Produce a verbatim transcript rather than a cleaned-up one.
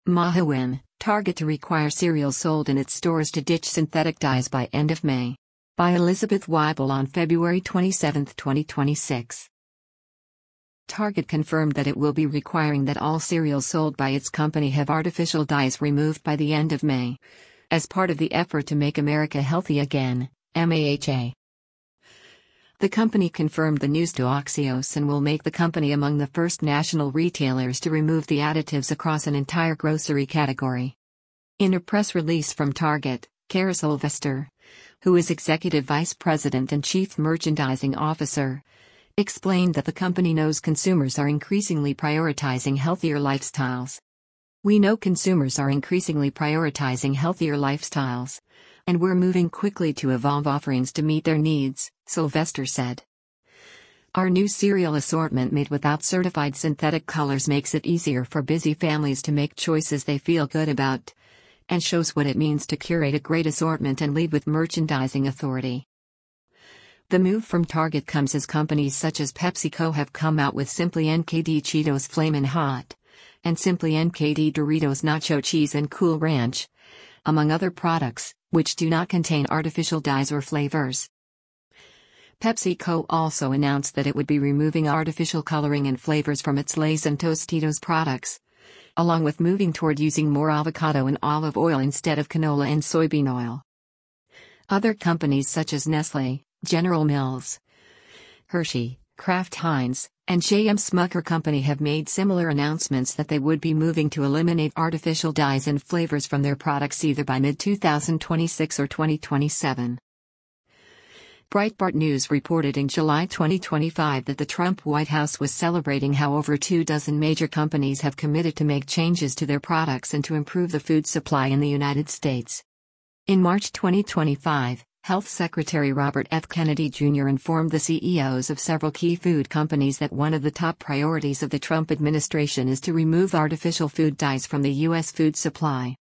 Mahawin, Target to require cereals sold in its stores to ditch synthetic dyes by end of May. By Elizabeth Weibel on February twenty-seventh, twenty twenty-six. Target confirmed that it will be requiring that all cereals sold by its company have artificial dyes removed by the end of May, as part of the effort to make America healthy again, M A H A. The company confirmed the news to Axios and will make the company among the first national retailers to remove the additives across an entire grocery category. In a press release from Target, Cara Sylvester, who is Executive Vice President and Chief Merchandising Officer, explained that the company knows consumers are increasingly prioritizing healthier lifestyles. We know consumers are increasingly prioritizing healthier lifestyles, and we're moving quickly to evolve offerings to meet their needs, Sylvester said. Our new cereal assortment made without certified synthetic colors makes it easier for busy families to make choices they feel good about, and shows what it means to curate a great assortment and lead with merchandising authority. The move from Target comes as companies such as PepsiCo have come out with Simply N K D Cheetos Flamin' Hot and Simply N K D Doritos Nacho Cheese and Cool Ranch, among other products, which do not contain artificial dyes or flavors. PepsiCo also announced that it would be removing artificial coloring and flavors from its Lay's and Tostitos products, along with moving toward using more avocado and olive oil instead of canola and soybean oil. Other companies such as Nestle, General Mills, Hershey, Kraft Heinz, and J M Smucker Company have made similar announcements that they would be moving to eliminate artificial dyes and flavors from their products either by mid twenty twenty-six or twenty twenty-seven. Breitbart News reported in July twenty twenty-five that the Trump White House was celebrating how over two dozen major companies have committed to make changes to their products and to improve the food supply in the United States. In March twenty twenty-five, Health Secretary Robert F. Kennedy Junior informed the C E Os of several key food companies that one of the top priorities of the Trump administration is to remove artificial food dyes from the U S food supply.